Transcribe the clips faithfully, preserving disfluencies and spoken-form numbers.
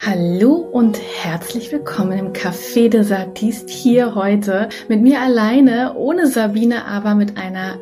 Hallo und herzlich willkommen im Café des Artistes hier heute mit mir alleine, ohne Sabine, aber mit einer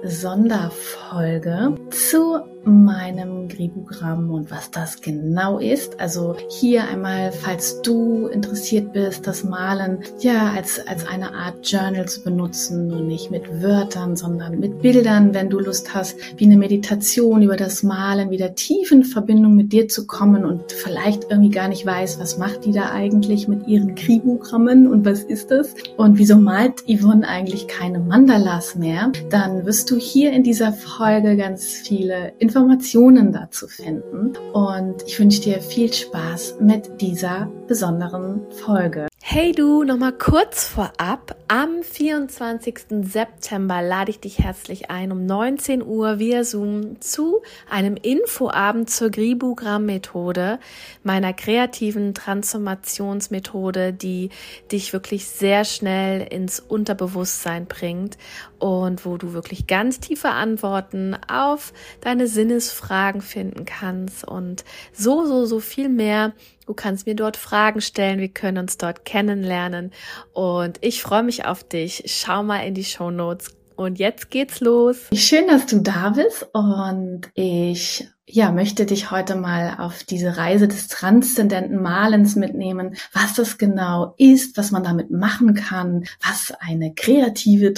Sonderfolge zu meinem Gribogramm und was das genau ist. Also hier einmal, falls du interessiert bist, das Malen ja als, als eine Art Journal zu benutzen und nicht mit Wörtern, sondern mit Bildern, wenn du Lust hast, wie eine Meditation über das Malen, wieder tief in Verbindung mit dir zu kommen und vielleicht irgendwie gar nicht weißt, was macht die da eigentlich mit ihren Gribogrammen und was ist das? Und wieso malt Yvonne eigentlich keine Mandalas mehr? Dann wirst du hier in dieser Folge ganz viele Informationen dazu finden. Und ich wünsche dir viel Spaß mit dieser besonderen Folge. Hey du, nochmal kurz vorab. Am vierundzwanzigsten September lade ich dich herzlich ein, um neunzehn Uhr via Zoom zu einem Infoabend zur Gribogramm-Methode, meiner kreativen Transformationsmethode, die dich wirklich sehr schnell ins Unterbewusstsein bringt und wo du wirklich ganz tiefe Antworten auf deine Sinnesfragen finden kannst und so, so, so viel mehr. Du kannst mir dort Fragen stellen, wir können uns dort kennenlernen und ich freue mich auf dich. Schau mal in die Shownotes und jetzt geht's los. Schön, dass du da bist und ich ja, möchte dich heute mal auf diese Reise des transzendenten Malens mitnehmen, was das genau ist, was man damit machen kann, was eine kreative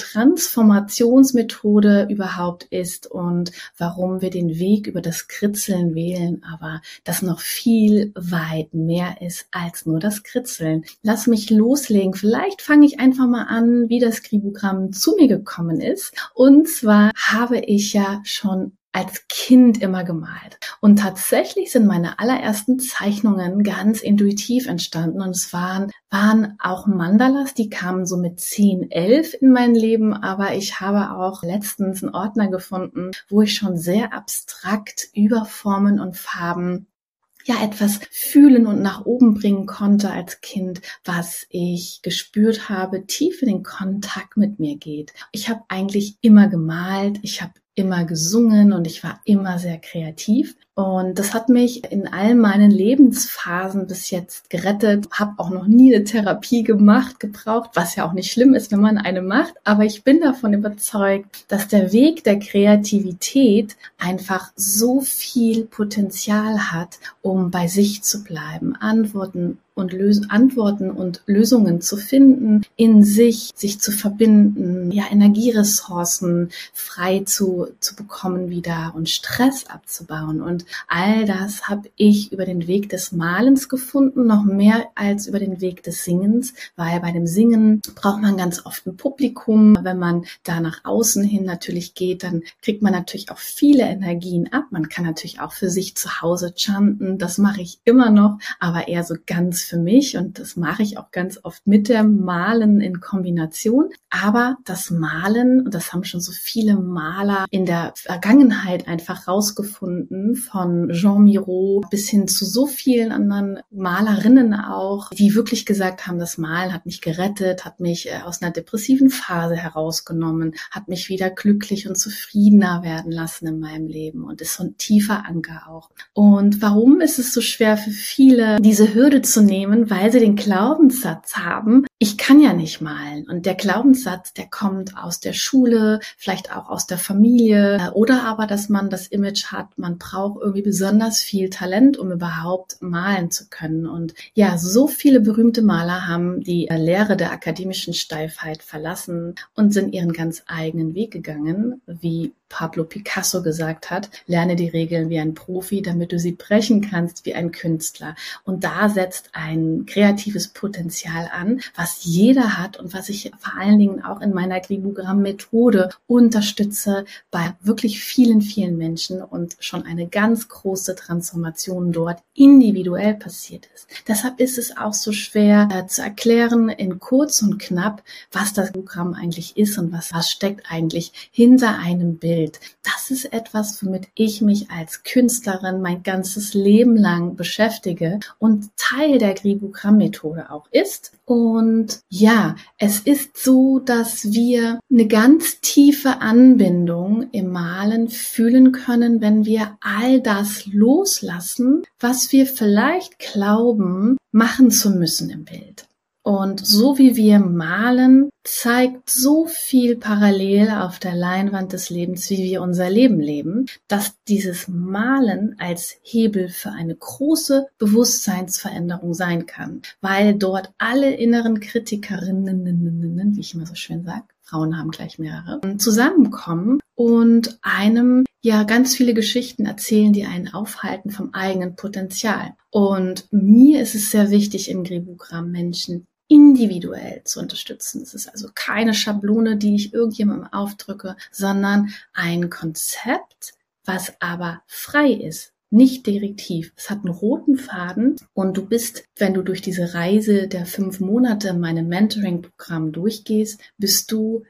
Transformationsmethode überhaupt ist und warum wir den Weg über das Kritzeln wählen, aber das noch viel weit mehr ist als nur das Kritzeln. Lass mich loslegen. Vielleicht fange ich einfach mal an, wie das Gribogramm zu mir gekommen ist. Und zwar habe ich ja schon als Kind immer gemalt. Und tatsächlich sind meine allerersten Zeichnungen ganz intuitiv entstanden und es waren, waren auch Mandalas, die kamen so mit zehn, elf in mein Leben, aber ich habe auch letztens einen Ordner gefunden, wo ich schon sehr abstrakt über Formen und Farben ja etwas fühlen und nach oben bringen konnte als Kind, was ich gespürt habe, tief in den Kontakt mit mir geht. Ich habe eigentlich immer gemalt, ich habe immer gesungen und ich war immer sehr kreativ. Und das hat mich in all meinen Lebensphasen bis jetzt gerettet. Habe auch noch nie eine Therapie gemacht, gebraucht, was ja auch nicht schlimm ist, wenn man eine macht. Aber ich bin davon überzeugt, dass der Weg der Kreativität einfach so viel Potenzial hat, um bei sich zu bleiben, Antworten und Lös- Antworten und Lösungen zu finden, in sich, sich zu verbinden, ja, Energieressourcen frei zu, zu bekommen wieder und Stress abzubauen. Und all das habe ich über den Weg des Malens gefunden, noch mehr als über den Weg des Singens, weil bei dem Singen braucht man ganz oft ein Publikum. Wenn man da nach außen hin natürlich geht, dann kriegt man natürlich auch viele Energien ab. Man kann natürlich auch für sich zu Hause chanten, das mache ich immer noch, aber eher so ganz für mich und das mache ich auch ganz oft mit dem Malen in Kombination. Aber das Malen, und das haben schon so viele Maler in der Vergangenheit einfach rausgefunden, von Jean Miro bis hin zu so vielen anderen Malerinnen auch, die wirklich gesagt haben, das Malen hat mich gerettet, hat mich aus einer depressiven Phase herausgenommen, hat mich wieder glücklich und zufriedener werden lassen in meinem Leben und ist so ein tiefer Anker auch. Und warum ist es so schwer für viele, diese Hürde zu nehmen? Weil sie den Glaubenssatz haben, ich kann ja nicht malen. Und der Glaubenssatz, der kommt aus der Schule, vielleicht auch aus der Familie oder aber, dass man das Image hat, man braucht irgendwie besonders viel Talent, um überhaupt malen zu können. Und ja, so viele berühmte Maler haben die Lehre der akademischen Steifheit verlassen und sind ihren ganz eigenen Weg gegangen, wie Pablo Picasso gesagt hat, lerne die Regeln wie ein Profi, damit du sie brechen kannst wie ein Künstler. Und da setzt ein kreatives Potenzial an, was jeder hat und was ich vor allen Dingen auch in meiner Gribogramm-Methode unterstütze bei wirklich vielen, vielen Menschen und schon eine ganz große Transformation dort individuell passiert ist. Deshalb ist es auch so schwer äh, zu erklären in kurz und knapp, was das Gribogramm eigentlich ist und was, was steckt eigentlich hinter einem Bild. Das ist etwas, womit ich mich als Künstlerin mein ganzes Leben lang beschäftige und Teil der Gribogramm-Methode auch ist. Und Und ja, es ist so, dass wir eine ganz tiefe Anbindung im Malen fühlen können, wenn wir all das loslassen, was wir vielleicht glauben, machen zu müssen im Bild. Und so wie wir malen, zeigt so viel parallel auf der Leinwand des Lebens, wie wir unser Leben leben, dass dieses Malen als Hebel für eine große Bewusstseinsveränderung sein kann, weil dort alle inneren Kritikerinnen, wie ich immer so schön sage, Frauen haben gleich mehrere, zusammenkommen und einem ja ganz viele Geschichten erzählen, die einen aufhalten vom eigenen Potenzial. Und mir ist es sehr wichtig im Gribugram Menschen individuell zu unterstützen. Es ist also keine Schablone, die ich irgendjemandem aufdrücke, sondern ein Konzept, was aber frei ist, nicht direktiv. Es hat einen roten Faden und du bist, wenn du durch diese Reise der fünf Monate in meinem Mentoring-Programm durchgehst, bist du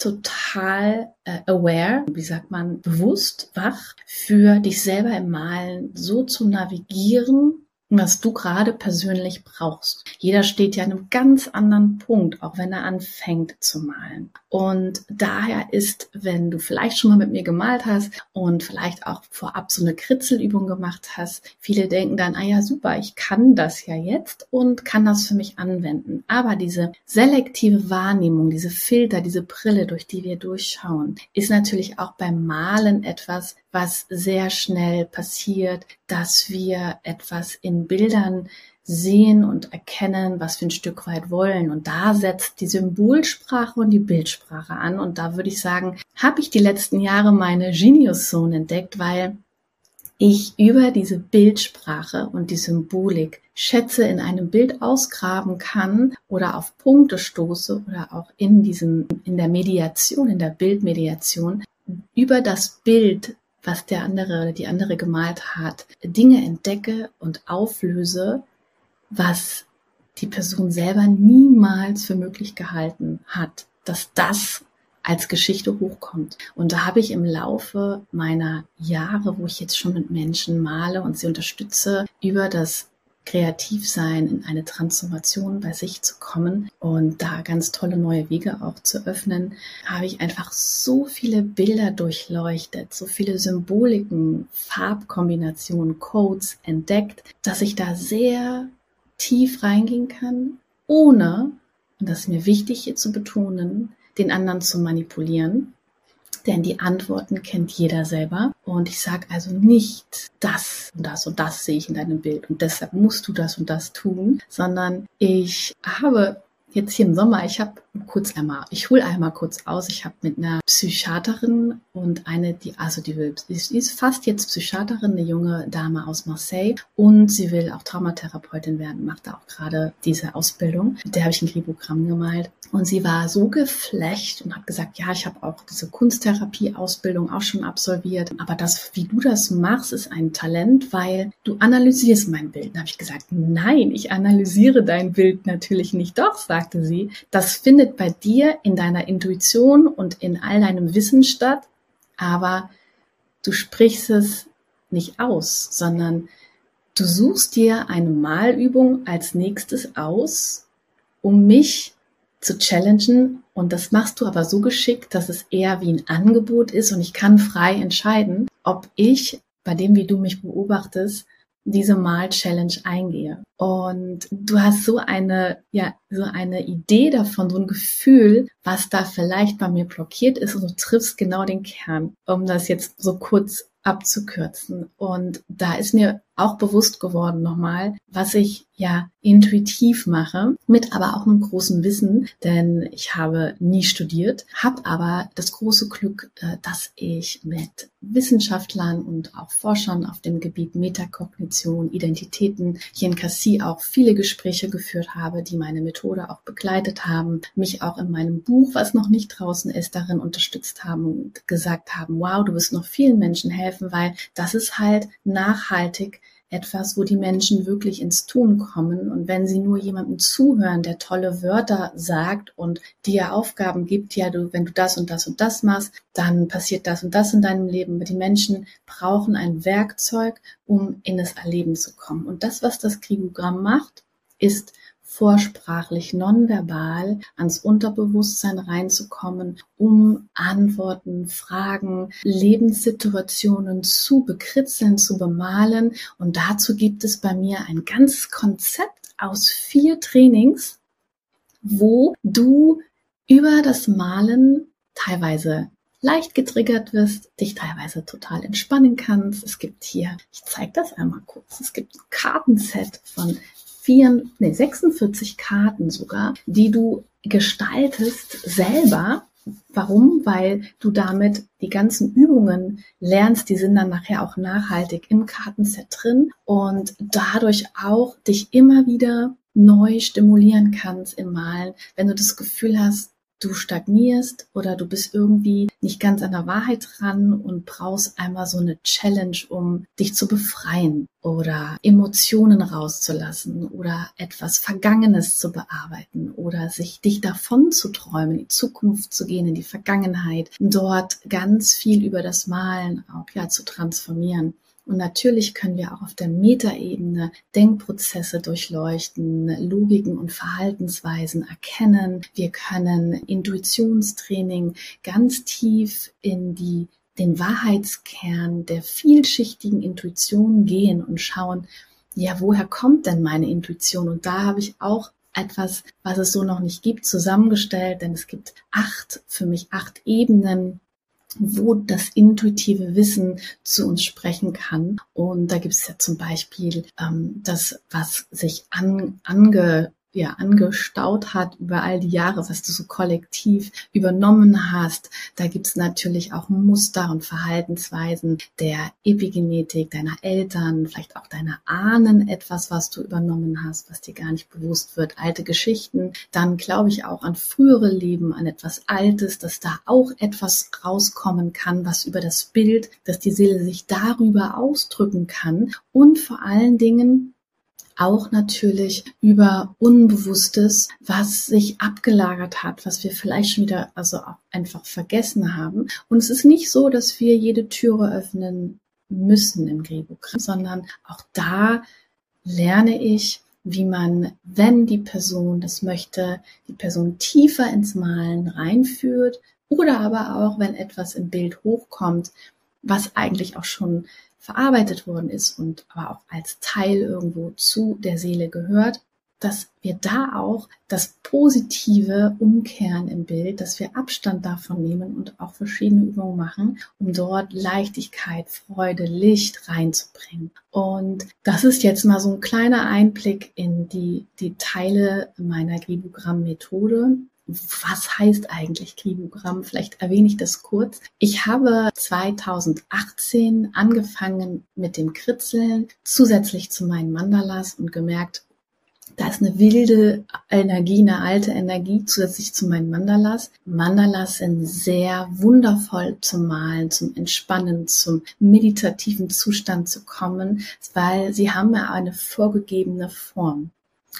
total äh, aware, wie sagt man, bewusst, wach, für dich selber im Malen so zu navigieren, was du gerade persönlich brauchst. Jeder steht ja an einem ganz anderen Punkt, auch wenn er anfängt zu malen. Und daher ist, wenn du vielleicht schon mal mit mir gemalt hast und vielleicht auch vorab so eine Kritzelübung gemacht hast, viele denken dann, ah ja, super, ich kann das ja jetzt und kann das für mich anwenden. Aber diese selektive Wahrnehmung, diese Filter, diese Brille, durch die wir durchschauen, ist natürlich auch beim Malen etwas, was sehr schnell passiert, dass wir etwas in Bildern sehen und erkennen, was wir ein Stück weit wollen. Und da setzt die Symbolsprache und die Bildsprache an. Und da würde ich sagen, habe ich die letzten Jahre meine Genius Zone entdeckt, weil ich über diese Bildsprache und die Symbolik Schätze in einem Bild ausgraben kann oder auf Punkte stoße oder auch in diesem, in der Mediation, in der Bildmediation über das Bild, was der andere oder die andere gemalt hat, Dinge entdecke und auflöse, was die Person selber niemals für möglich gehalten hat, dass das als Geschichte hochkommt. Und da habe ich im Laufe meiner Jahre, wo ich jetzt schon mit Menschen male und sie unterstütze, über das Kreativsein in eine Transformation bei sich zu kommen und da ganz tolle neue Wege auch zu öffnen, habe ich einfach so viele Bilder durchleuchtet, so viele Symboliken, Farbkombinationen, Codes entdeckt, dass ich da sehr tief reingehen kann, ohne, und das ist mir wichtig hier zu betonen, den anderen zu manipulieren. Denn die Antworten kennt jeder selber. Und ich sage also nicht, das und das und das sehe ich in deinem Bild und deshalb musst du das und das tun, sondern ich habe jetzt hier im Sommer, ich habe kurz einmal, ich hole einmal kurz aus, ich habe mit einer Psychiaterin und eine, die, also die will, die ist fast jetzt Psychiaterin, eine junge Dame aus Marseille und sie will auch Traumatherapeutin werden, macht da auch gerade diese Ausbildung. Mit der habe ich ein Gribogramm gemalt und sie war so geflasht und hat gesagt, ja, ich habe auch diese Kunsttherapie-Ausbildung auch schon absolviert, aber das, wie du das machst, ist ein Talent, weil du analysierst mein Bild. Da habe ich gesagt, nein, ich analysiere dein Bild natürlich nicht. Doch, sagte sie, das findet bei dir in deiner Intuition und in all deinem Wissen statt, aber du sprichst es nicht aus, sondern du suchst dir eine Malübung als nächstes aus, um mich zu challengen, und das machst du aber so geschickt, dass es eher wie ein Angebot ist und ich kann frei entscheiden, ob ich, bei dem, wie du mich beobachtest, diese Mal-Challenge eingehe. Und du hast so eine, ja, so eine Idee davon, so ein Gefühl, was da vielleicht bei mir blockiert ist, und du triffst genau den Kern, um das jetzt so kurz abzukürzen. Und da ist mir auch bewusst geworden nochmal, was ich ja intuitiv mache, mit aber auch einem großen Wissen, denn ich habe nie studiert, habe aber das große Glück, dass ich mit Wissenschaftlern und auch Forschern auf dem Gebiet Metakognition, Identitäten hier in Cassis auch viele Gespräche geführt habe, die meine Methode auch begleitet haben, mich auch in meinem Buch, was noch nicht draußen ist, darin unterstützt haben und gesagt haben, wow, du wirst noch vielen Menschen helfen, weil das ist halt nachhaltig etwas, wo die Menschen wirklich ins Tun kommen. Und wenn sie nur jemandem zuhören, der tolle Wörter sagt und dir Aufgaben gibt, ja, du, wenn du das und das und das machst, dann passiert das und das in deinem Leben. Aber die Menschen brauchen ein Werkzeug, um in das Erleben zu kommen. Und das, was das Gribogramm macht, ist vorsprachlich, nonverbal ans Unterbewusstsein reinzukommen, um Antworten, Fragen, Lebenssituationen zu bekritzeln, zu bemalen. Und dazu gibt es bei mir ein ganzes Konzept aus vier Trainings, wo du über das Malen teilweise leicht getriggert wirst, dich teilweise total entspannen kannst. Es gibt hier, ich zeige das einmal kurz, es gibt ein Kartenset von vier, nee, sechsundvierzig Karten sogar, die du gestaltest selber. Warum? Weil du damit die ganzen Übungen lernst, die sind dann nachher auch nachhaltig im Kartenset drin und dadurch auch dich immer wieder neu stimulieren kannst im Malen, wenn du das Gefühl hast, du stagnierst oder du bist irgendwie nicht ganz an der Wahrheit dran und brauchst einmal so eine Challenge, um dich zu befreien oder Emotionen rauszulassen oder etwas Vergangenes zu bearbeiten oder sich dich davon zu träumen, in die Zukunft zu gehen, in die Vergangenheit, dort ganz viel über das Malen auch ja zu transformieren. Und natürlich können wir auch auf der Metaebene Denkprozesse durchleuchten, Logiken und Verhaltensweisen erkennen. Wir können Intuitionstraining ganz tief in die, den Wahrheitskern der vielschichtigen Intuition gehen und schauen, ja, woher kommt denn meine Intuition? Und da habe ich auch etwas, was es so noch nicht gibt, zusammengestellt, denn es gibt acht, für mich acht Ebenen, wo das intuitive Wissen zu uns sprechen kann. Und da gibt es ja zum Beispiel ähm, das, was sich an, ange, ja, angestaut hat über all die Jahre, was du so kollektiv übernommen hast. Da gibt es natürlich auch Muster und Verhaltensweisen der Epigenetik, deiner Eltern, vielleicht auch deiner Ahnen, etwas, was du übernommen hast, was dir gar nicht bewusst wird, alte Geschichten. Dann glaube ich auch an frühere Leben, an etwas Altes, dass da auch etwas rauskommen kann, was über das Bild, dass die Seele sich darüber ausdrücken kann und vor allen Dingen auch natürlich über Unbewusstes, was sich abgelagert hat, was wir vielleicht schon wieder also auch einfach vergessen haben. Und es ist nicht so, dass wir jede Türe öffnen müssen im Griebogramm, sondern auch da lerne ich, wie man, wenn die Person das möchte, die Person tiefer ins Malen reinführt oder aber auch, wenn etwas im Bild hochkommt, was eigentlich auch schon verarbeitet worden ist und aber auch als Teil irgendwo zu der Seele gehört, dass wir da auch das Positive umkehren im Bild, dass wir Abstand davon nehmen und auch verschiedene Übungen machen, um dort Leichtigkeit, Freude, Licht reinzubringen. Und das ist jetzt mal so ein kleiner Einblick in die, die Teile meiner Gribogramm-Methode. Was heißt eigentlich Gribogramm? Vielleicht erwähne ich das kurz. Ich habe zweitausendachtzehn angefangen mit dem Kritzeln, zusätzlich zu meinen Mandalas und gemerkt, da ist eine wilde Energie, eine alte Energie zusätzlich zu meinen Mandalas. Mandalas sind sehr wundervoll zum Malen, zum Entspannen, zum meditativen Zustand zu kommen, weil sie haben ja eine vorgegebene Form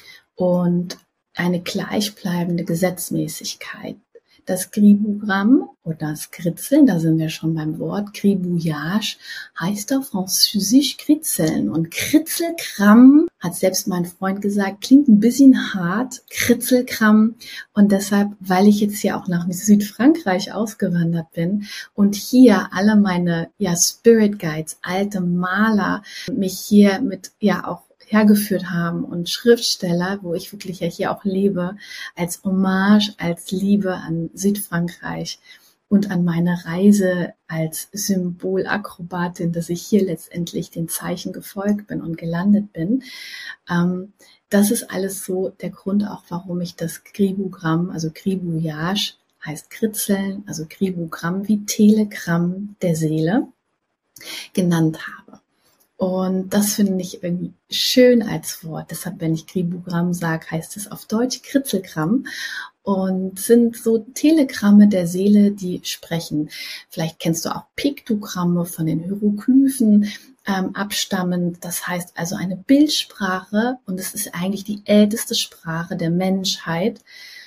und eine gleichbleibende Gesetzmäßigkeit. Das Gribogramm oder das Kritzeln, da sind wir schon beim Wort, Gribouillage, heißt auf Französisch kritzeln. Und Kritzelgramm, hat selbst mein Freund gesagt, klingt ein bisschen hart, Kritzelgramm. Und deshalb, weil ich jetzt hier auch nach Südfrankreich ausgewandert bin und hier alle meine ja, Spirit Guides, alte Maler, mich hier mit ja auch hergeführt haben und Schriftsteller, wo ich wirklich ja hier auch lebe, als Hommage, als Liebe an Südfrankreich und an meine Reise als Symbolakrobatin, dass ich hier letztendlich den Zeichen gefolgt bin und gelandet bin. Ähm, das ist alles so der Grund auch, warum ich das Gribogramm, also Gribouillage heißt Kritzeln, also Gribogramm wie Telegramm der Seele genannt habe. Und das finde ich irgendwie schön als Wort. Deshalb, wenn ich Gribogramm sage, heißt es auf Deutsch Kritzelgramm. Und sind so Telegramme der Seele, die sprechen. Vielleicht kennst du auch Piktogramme von den Hieroglyphen ähm, abstammend. Das heißt also eine Bildsprache. Und es ist eigentlich die älteste Sprache der Menschheit.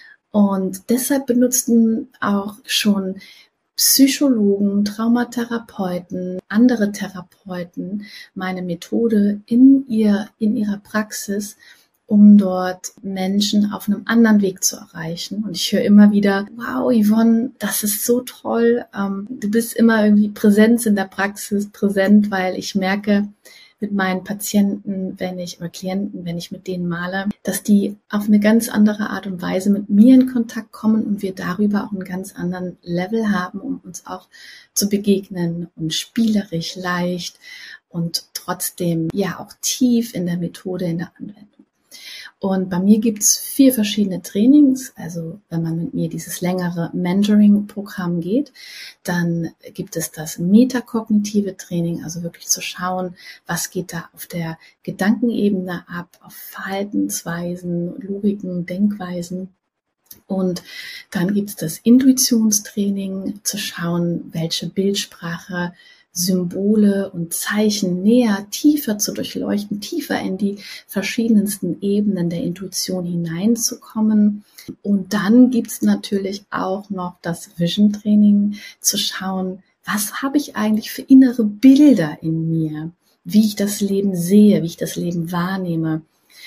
Und deshalb benutzten auch schon Psychologen, Traumatherapeuten, andere Therapeuten meine Methode in ihr, in ihrer Praxis, um dort Menschen auf einem anderen Weg zu erreichen. Und ich höre immer wieder, wow, Yvonne, das ist so toll. Ähm, du bist immer irgendwie präsent in der Praxis, präsent, weil ich merke mit meinen Patienten, wenn ich, oder Klienten, wenn ich mit denen male, dass die auf eine ganz andere Art und Weise mit mir in Kontakt kommen und wir darüber auch einen ganz anderen Level haben, um uns auch zu begegnen und spielerisch, leicht und trotzdem ja auch tief in der Methode, in der Anwendung. Und bei mir gibt's vier verschiedene Trainings. Also wenn man mit mir dieses längere Mentoring-Programm geht, dann gibt es das metakognitive Training, also wirklich zu schauen, was geht da auf der Gedankenebene ab, auf Verhaltensweisen, Logiken, Denkweisen. Und dann gibt's das Intuitionstraining, zu schauen, welche Bildsprache, Symbole und Zeichen näher, tiefer zu durchleuchten, tiefer in die verschiedensten Ebenen der Intuition hineinzukommen. Und dann gibt's natürlich auch noch das Vision Training, zu schauen, was habe ich eigentlich für innere Bilder in mir, wie ich das Leben sehe, wie ich das Leben wahrnehme.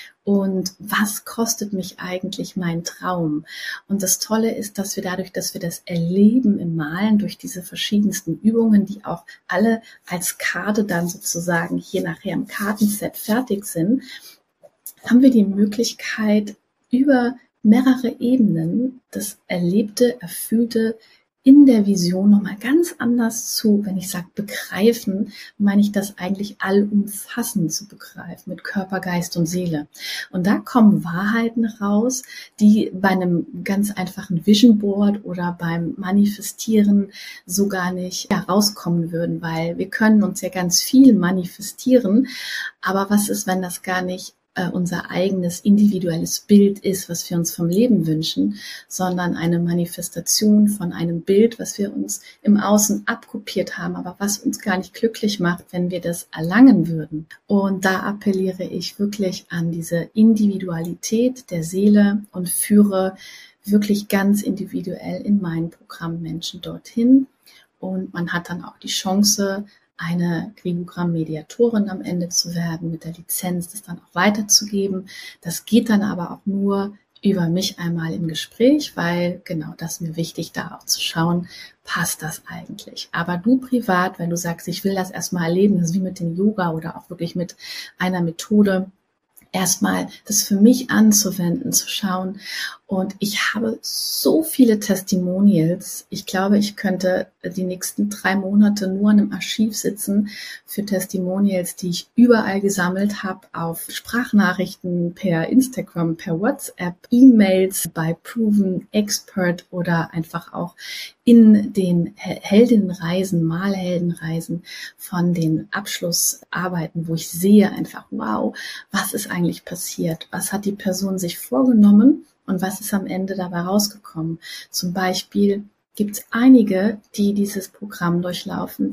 Und was kostet mich eigentlich mein Traum? Und das Tolle ist, dass wir dadurch, dass wir das erleben im Malen durch diese verschiedensten Übungen, die auch alle als Karte dann sozusagen hier nachher im Kartenset fertig sind, haben wir die Möglichkeit, über mehrere Ebenen das Erlebte, Erfüllte in der Vision nochmal ganz anders zu, wenn ich sage begreifen, meine ich das eigentlich allumfassend zu begreifen mit Körper, Geist und Seele. Und da kommen Wahrheiten raus, die bei einem ganz einfachen Vision Board oder beim Manifestieren so gar nicht herauskommen würden, weil wir können uns ja ganz viel manifestieren, aber was ist, wenn das gar nicht unser eigenes individuelles Bild ist, was wir uns vom Leben wünschen, sondern eine Manifestation von einem Bild, was wir uns im Außen abkopiert haben, aber was uns gar nicht glücklich macht, wenn wir das erlangen würden. Und da appelliere ich wirklich an diese Individualität der Seele und führe wirklich ganz individuell in meinem Programm Menschen dorthin. Und man hat dann auch die Chance, eine Gribogramm-Mediatorin am Ende zu werden, mit der Lizenz das dann auch weiterzugeben. Das geht dann aber auch nur über mich einmal im Gespräch, weil genau das ist mir wichtig, da auch zu schauen, passt das eigentlich. Aber du privat, wenn du sagst, ich will das erstmal erleben, das ist wie mit dem Yoga oder auch wirklich mit einer Methode, erstmal das für mich anzuwenden, zu schauen. Und ich habe so viele Testimonials. Ich glaube, ich könnte die nächsten drei Monate nur an einem Archiv sitzen für Testimonials, die ich überall gesammelt habe, auf Sprachnachrichten per Instagram, per WhatsApp, E-Mails bei Proven Expert oder einfach auch in den Heldinnenreisen, Malheldenreisen von den Abschlussarbeiten, wo ich sehe einfach, wow, was ist eigentlich passiert? Was hat die Person sich vorgenommen? Und was ist am Ende dabei rausgekommen? Zum Beispiel gibt es einige, die dieses Programm durchlaufen,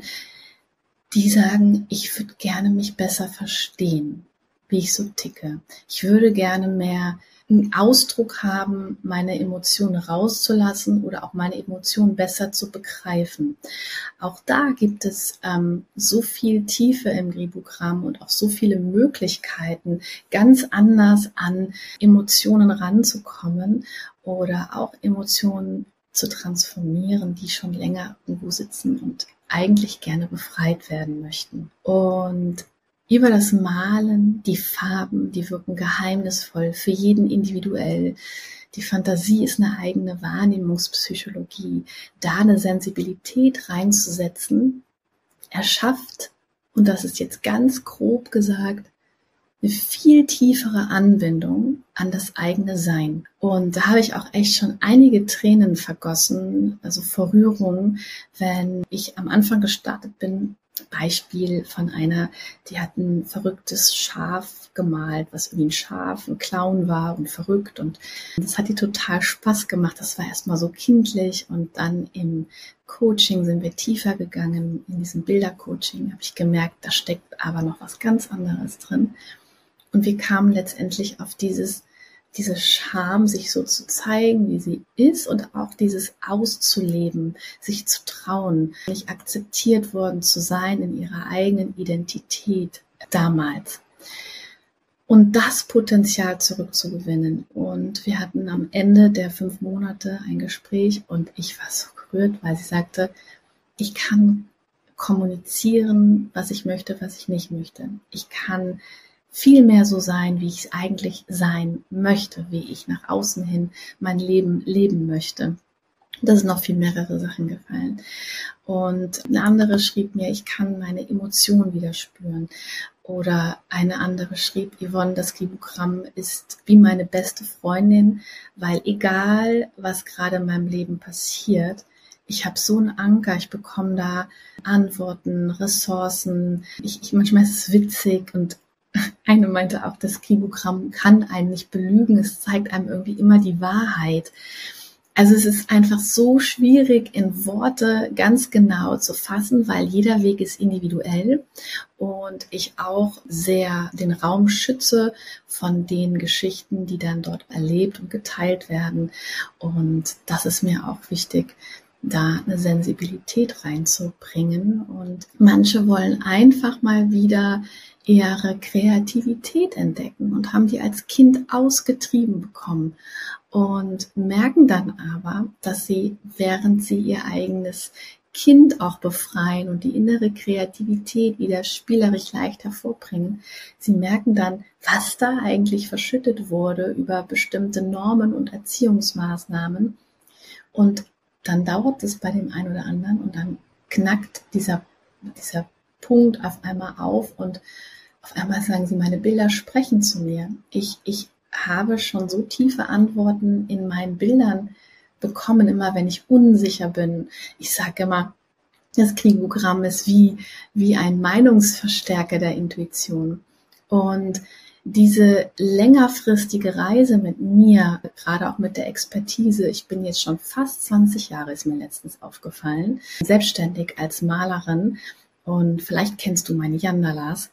die sagen, ich würde gerne mich besser verstehen, wie ich so ticke. Ich würde gerne mehr einen Ausdruck haben, meine Emotionen rauszulassen oder auch meine Emotionen besser zu begreifen. Auch da gibt es ähm, so viel Tiefe im Gribogramm und auch so viele Möglichkeiten, ganz anders an Emotionen ranzukommen oder auch Emotionen zu transformieren, die schon länger irgendwo sitzen und eigentlich gerne befreit werden möchten. Und über das Malen, die Farben, die wirken geheimnisvoll, für jeden individuell. Die Fantasie ist eine eigene Wahrnehmungspsychologie. Da eine Sensibilität reinzusetzen, erschafft, und das ist jetzt ganz grob gesagt, eine viel tiefere Anbindung an das eigene Sein. Und da habe ich auch echt schon einige Tränen vergossen, also vor Rührung, wenn ich am Anfang gestartet bin. Beispiel von einer, die hat ein verrücktes Schaf gemalt, was irgendwie ein Schaf, ein Clown war und verrückt, und das hat ihr total Spaß gemacht. Das war erstmal so kindlich, und dann im Coaching sind wir tiefer gegangen. In diesem Bildercoaching habe ich gemerkt, da steckt aber noch was ganz anderes drin, und wir kamen letztendlich auf dieses diese Scham, sich so zu zeigen, wie sie ist, und auch dieses auszuleben, sich zu trauen, nicht akzeptiert worden zu sein in ihrer eigenen Identität damals. und das Potenzial zurückzugewinnen. Und wir hatten am Ende der fünf Monate ein Gespräch und ich war so gerührt, weil sie sagte, ich kann kommunizieren, was ich möchte, was ich nicht möchte. Ich kann viel mehr so sein, wie ich es eigentlich sein möchte, wie ich nach außen hin mein Leben leben möchte. Da sind noch viel mehrere Sachen gefallen. Und eine andere schrieb mir, ich kann meine Emotionen wieder spüren. Oder eine andere schrieb, Yvonne, das Kribogramm ist wie meine beste Freundin, weil egal, was gerade in meinem Leben passiert, ich habe so einen Anker, ich bekomme da Antworten, Ressourcen. Ich, ich manchmal ist es witzig und eine meinte auch, das Kribogramm kann einen nicht belügen, es zeigt einem irgendwie immer die Wahrheit. Also es ist einfach so schwierig in Worte ganz genau zu fassen, weil jeder Weg ist individuell und ich auch sehr den Raum schütze von den Geschichten, die dann dort erlebt und geteilt werden. Und das ist mir auch wichtig, da eine Sensibilität reinzubringen. Und manche wollen einfach mal wieder ihre Kreativität entdecken und haben die als Kind ausgetrieben bekommen und merken dann aber, dass sie, während sie ihr eigenes Kind auch befreien und die innere Kreativität wieder spielerisch leicht hervorbringen, sie merken dann, was da eigentlich verschüttet wurde über bestimmte Normen und Erziehungsmaßnahmen. Und dann dauert es bei dem einen oder anderen und dann knackt dieser, dieser Punkt auf einmal auf und auf einmal sagen sie, meine Bilder sprechen zu mir. Ich, ich habe schon so tiefe Antworten in meinen Bildern bekommen, immer wenn ich unsicher bin. Ich sage immer, das Kribogramm ist wie, wie ein Meinungsverstärker der Intuition. Und diese längerfristige Reise mit mir, gerade auch mit der Expertise, ich bin jetzt schon fast zwanzig Jahre, ist mir letztens aufgefallen, selbstständig als Malerin und vielleicht kennst du meine Yandalas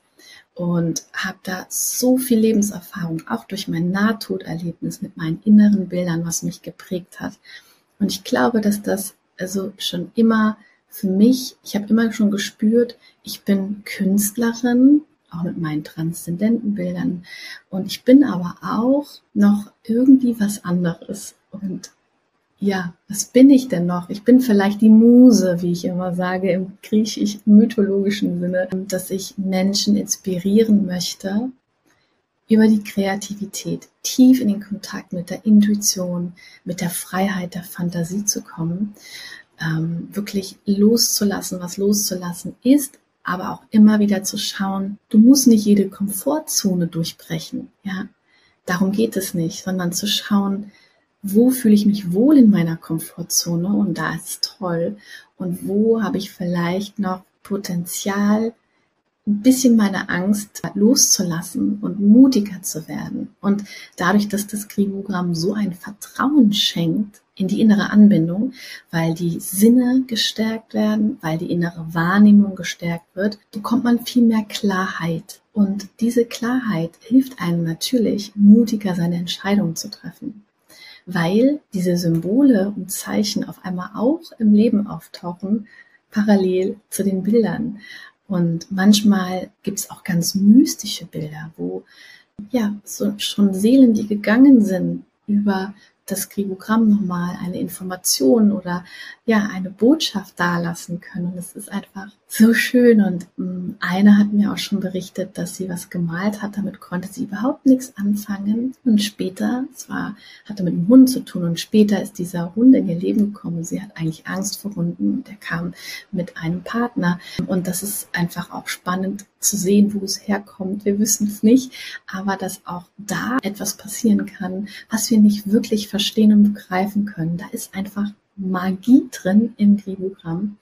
und habe da so viel Lebenserfahrung, auch durch mein Nahtoderlebnis mit meinen inneren Bildern, was mich geprägt hat. Und ich glaube, dass das also schon immer für mich, ich habe immer schon gespürt, ich bin Künstlerin, auch mit meinen transzendenten Bildern. Und ich bin aber auch noch irgendwie was anderes. Und ja, was bin ich denn noch? Ich bin vielleicht die Muse, wie ich immer sage, im griechisch-mythologischen Sinne, dass ich Menschen inspirieren möchte, über die Kreativität, tief in den Kontakt mit der Intuition, mit der Freiheit der Fantasie zu kommen, ähm, wirklich loszulassen, was loszulassen ist, aber auch immer wieder zu schauen, du musst nicht jede Komfortzone durchbrechen, ja, darum geht es nicht, sondern zu schauen, wo fühle ich mich wohl in meiner Komfortzone und da ist es toll und wo habe ich vielleicht noch Potenzial, ein bisschen meine Angst loszulassen und mutiger zu werden. Und dadurch, dass das Kribogramm so ein Vertrauen schenkt in die innere Anbindung, weil die Sinne gestärkt werden, weil die innere Wahrnehmung gestärkt wird, bekommt man viel mehr Klarheit. Und diese Klarheit hilft einem natürlich, mutiger seine Entscheidungen zu treffen, weil diese Symbole und Zeichen auf einmal auch im Leben auftauchen, parallel zu den Bildern. Und manchmal gibt es auch ganz mystische Bilder, wo ja so schon Seelen, die gegangen sind, über das Kribogramm nochmal eine Information oder ja eine Botschaft dalassen können. Und es ist einfach so schön. Und mh, eine hat mir auch schon berichtet, dass sie was gemalt hat, damit konnte sie überhaupt nichts anfangen. Und später, es war, hatte mit einem Hund zu tun, und später ist dieser Hund in ihr Leben gekommen. Sie hat eigentlich Angst vor Hunden und der kam mit einem Partner. Und das ist einfach auch spannend zu sehen, wo es herkommt. Wir wissen es nicht, aber dass auch da etwas passieren kann, was wir nicht wirklich verstehen und begreifen können. Da ist einfach Magie drin im Kribogramm.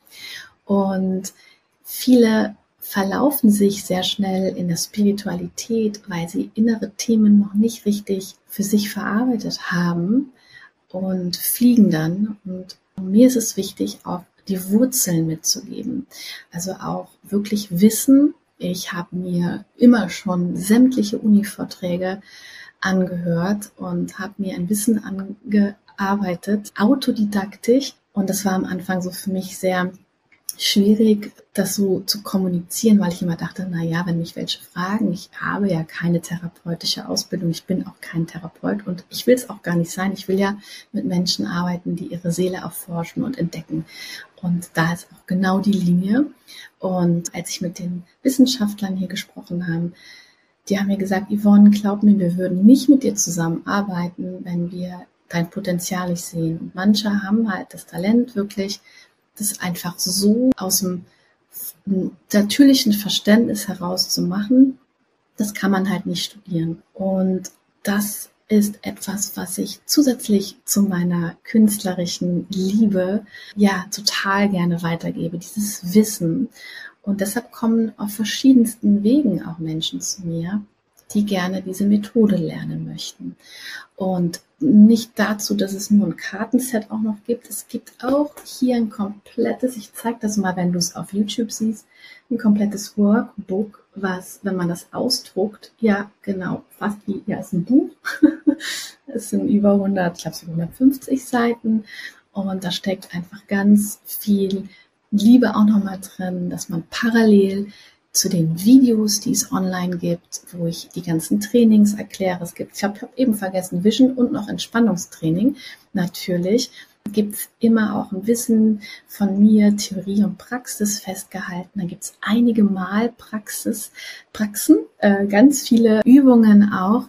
Und viele verlaufen sich sehr schnell in der Spiritualität, weil sie innere Themen noch nicht richtig für sich verarbeitet haben und fliegen dann. Und mir ist es wichtig, auch die Wurzeln mitzugeben. Also auch wirklich Wissen. Ich habe mir immer schon sämtliche Uni-Vorträge angehört und habe mir ein Wissen angearbeitet, autodidaktisch. Und das war am Anfang so für mich sehr schwierig, das so zu kommunizieren, weil ich immer dachte, na ja, wenn mich welche fragen, ich habe ja keine therapeutische Ausbildung, ich bin auch kein Therapeut und ich will es auch gar nicht sein. Ich will ja mit Menschen arbeiten, die ihre Seele erforschen und entdecken. Und da ist auch genau die Linie. Und als ich mit den Wissenschaftlern hier gesprochen habe, die haben mir gesagt, Yvonne, glaub mir, wir würden nicht mit dir zusammenarbeiten, wenn wir dein Potenzial nicht sehen. Und manche haben halt das Talent wirklich, das einfach so aus dem natürlichen Verständnis heraus zu machen, das kann man halt nicht studieren. Und das ist etwas, was ich zusätzlich zu meiner künstlerischen Liebe ja total gerne weitergebe, dieses Wissen. Und deshalb kommen auf verschiedensten Wegen auch Menschen zu mir, die gerne diese Methode lernen möchten. Und nicht dazu, dass es nur ein Kartenset auch noch gibt. Es gibt auch hier ein komplettes, ich zeige das mal, wenn du es auf YouTube siehst, ein komplettes Workbook, was, wenn man das ausdruckt, ja genau, fast wie, ja, ist ein Buch. Es sind über hundert, ich glaube so hundertfünfzig Seiten und da steckt einfach ganz viel Liebe auch nochmal drin, dass man parallel zu den Videos, die es online gibt, wo ich die ganzen Trainings erkläre. Es gibt, ich habe hab eben vergessen, Vision und noch Entspannungstraining. Natürlich gibt es immer auch ein Wissen von mir, Theorie und Praxis festgehalten. Da gibt es einige Mal Praxis, Praxen, äh, ganz viele Übungen auch,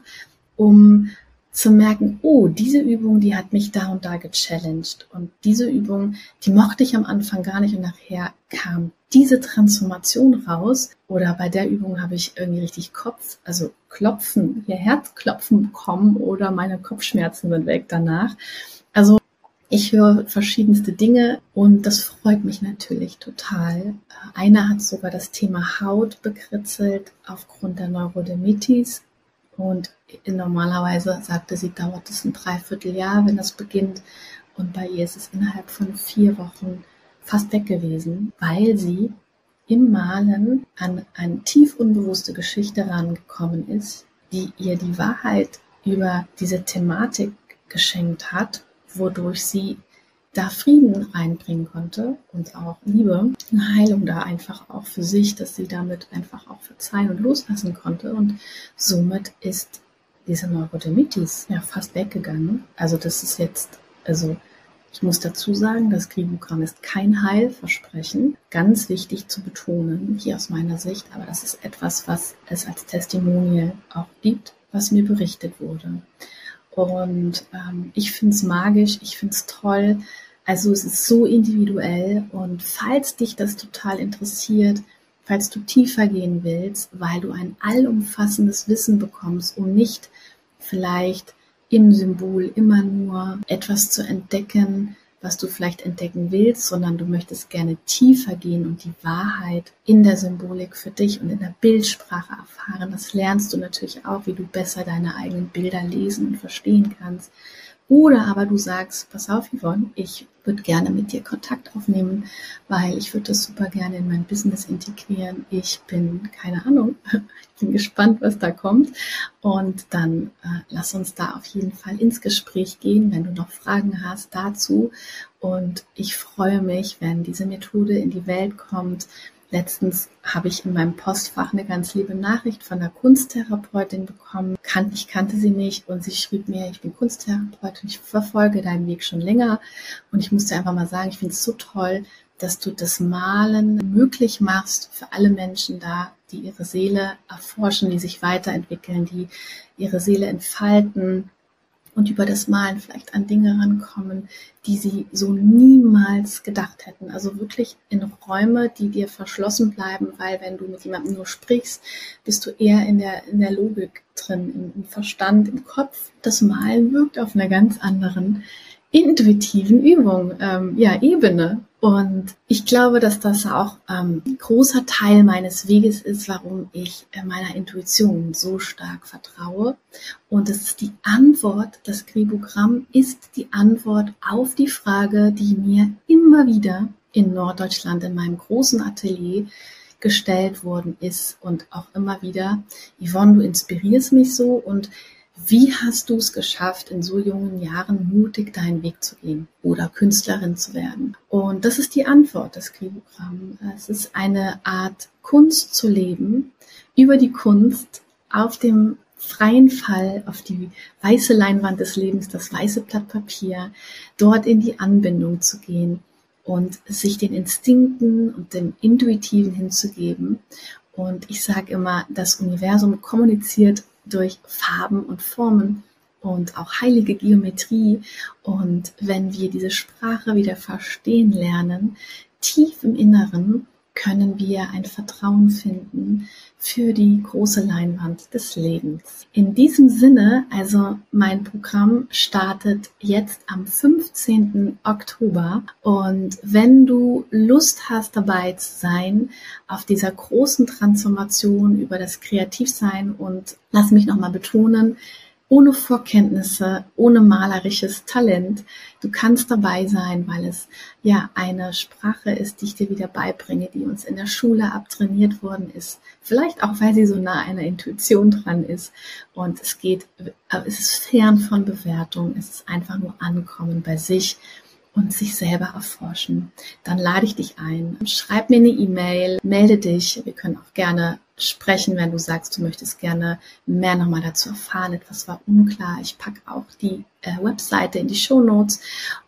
um zu merken, oh, diese Übung, die hat mich da und da gechallenged. Und diese Übung, die mochte ich am Anfang gar nicht und nachher kam diese Transformation raus. Oder bei der Übung habe ich irgendwie richtig Kopf, also Klopfen, hier Herzklopfen bekommen oder meine Kopfschmerzen sind weg danach. Also ich höre verschiedenste Dinge und das freut mich natürlich total. Einer hat sogar das Thema Haut bekritzelt aufgrund der Neurodermitis. Und normalerweise, sagte sie, dauert es ein Dreivierteljahr, wenn das beginnt. Und bei ihr ist es innerhalb von vier Wochen fast weg gewesen, weil sie im Malen an eine tief unbewusste Geschichte rangekommen ist, die ihr die Wahrheit über diese Thematik geschenkt hat, wodurch sie da Frieden reinbringen konnte und auch Liebe, eine Heilung da einfach auch für sich, dass sie damit einfach auch verzeihen und loslassen konnte und somit ist diese Neurodermitis ja fast weggegangen. Also das ist jetzt, also ich muss dazu sagen, das Kribugramm ist kein Heilversprechen, ganz wichtig zu betonen, hier aus meiner Sicht, aber das ist etwas, was es als Testimonial auch gibt, was mir berichtet wurde. Und ähm, ich finde es magisch, ich finde es toll. Also es ist so individuell und falls dich das total interessiert, falls du tiefer gehen willst, weil du ein allumfassendes Wissen bekommst, um nicht vielleicht im Symbol immer nur etwas zu entdecken, was du vielleicht entdecken willst, sondern du möchtest gerne tiefer gehen und die Wahrheit in der Symbolik für dich und in der Bildsprache erfahren. Das lernst du natürlich auch, wie du besser deine eigenen Bilder lesen und verstehen kannst. Oder aber du sagst, pass auf Yvonne, ich würde gerne mit dir Kontakt aufnehmen, weil ich würde das super gerne in mein Business integrieren. Ich bin, keine Ahnung, ich bin gespannt, was da kommt. Und dann äh, lass uns da auf jeden Fall ins Gespräch gehen, wenn du noch Fragen hast dazu. Und ich freue mich, wenn diese Methode in die Welt kommt. Letztens habe ich in meinem Postfach eine ganz liebe Nachricht von einer Kunsttherapeutin bekommen. Ich kannte sie nicht und sie schrieb mir, ich bin Kunsttherapeutin, ich verfolge deinen Weg schon länger. Und ich musste einfach mal sagen, ich finde es so toll, dass du das Malen möglich machst für alle Menschen da, die ihre Seele erforschen, die sich weiterentwickeln, die ihre Seele entfalten und über das Malen vielleicht an Dinge rankommen, die sie so niemals gedacht hätten. Also wirklich in Räume, die dir verschlossen bleiben, weil wenn du mit jemandem nur sprichst, bist du eher in der, in der Logik drin, im, im Verstand, im Kopf. Das Malen wirkt auf einer ganz anderen intuitiven Übung, ähm, ja, Ebene. Und ich glaube, dass das auch ähm, ein großer Teil meines Weges ist, warum ich äh, meiner Intuition so stark vertraue. Und das ist die Antwort, das Kribugramm ist die Antwort auf die Frage, die mir immer wieder in Norddeutschland in meinem großen Atelier gestellt worden ist und auch immer wieder, Yvonne, du inspirierst mich so und Wie hast du es geschafft, in so jungen Jahren mutig deinen Weg zu gehen oder Künstlerin zu werden? Und das ist die Antwort des Gribogramm. Es ist eine Art Kunst zu leben, über die Kunst auf dem freien Fall, auf die weiße Leinwand des Lebens, das weiße Blatt Papier, dort in die Anbindung zu gehen und sich den Instinkten und dem Intuitiven hinzugeben. Und ich sage immer, das Universum kommuniziert durch Farben und Formen und auch heilige Geometrie. Und wenn wir diese Sprache wieder verstehen lernen, tief im Inneren, können wir ein Vertrauen finden für die große Leinwand des Lebens. In diesem Sinne, also mein Programm startet jetzt am fünfzehnten Oktober und wenn du Lust hast, dabei zu sein auf dieser großen Transformation über das Kreativsein und lass mich nochmal betonen, ohne Vorkenntnisse, ohne malerisches Talent. Du kannst dabei sein, weil es ja eine Sprache ist, die ich dir wieder beibringe, die uns in der Schule abtrainiert worden ist. Vielleicht auch, weil sie so nah einer Intuition dran ist. Und es geht, es ist fern von Bewertung. Es ist einfach nur Ankommen bei sich und sich selber erforschen. Dann lade ich dich ein. Schreib mir eine E-Mail, melde dich. Wir können auch gerne sprechen, wenn du sagst, du möchtest gerne mehr nochmal dazu erfahren. Etwas war unklar. Ich packe auch die äh, Webseite in die Shownotes.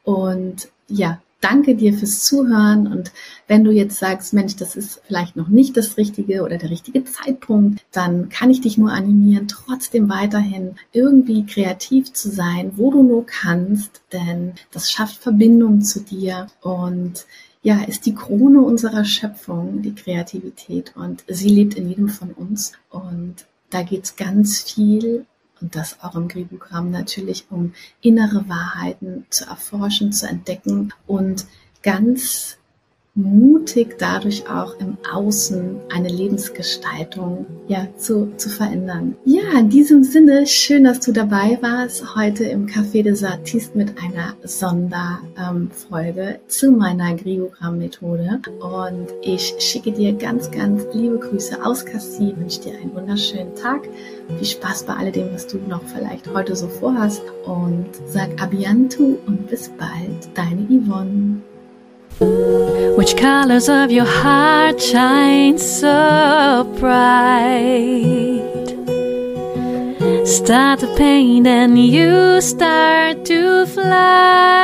Und ja, danke dir fürs Zuhören. Und wenn du jetzt sagst, Mensch, das ist vielleicht noch nicht das Richtige oder der richtige Zeitpunkt, dann kann ich dich nur animieren, trotzdem weiterhin irgendwie kreativ zu sein, wo du nur kannst, denn das schafft Verbindung zu dir und ja, ist die Krone unserer Schöpfung, die Kreativität, und sie lebt in jedem von uns. Und da geht es ganz viel, und das auch im Gribogramm natürlich, um innere Wahrheiten zu erforschen, zu entdecken und ganz mutig dadurch auch im Außen eine Lebensgestaltung ja zu, zu verändern. Ja, in diesem Sinne, schön, dass du dabei warst heute im Café des Artistes mit einer Sonderfolge ähm, zu meiner Gribogramm-Methode. Und ich schicke dir ganz, ganz liebe Grüße aus Cassis, wünsche dir einen wunderschönen Tag. Viel Spaß bei alledem, was du noch vielleicht heute so vorhast, und sag a bientôt und bis bald, deine Yvonne. Which colors of your heart shine so bright? Start to paint and you start to fly.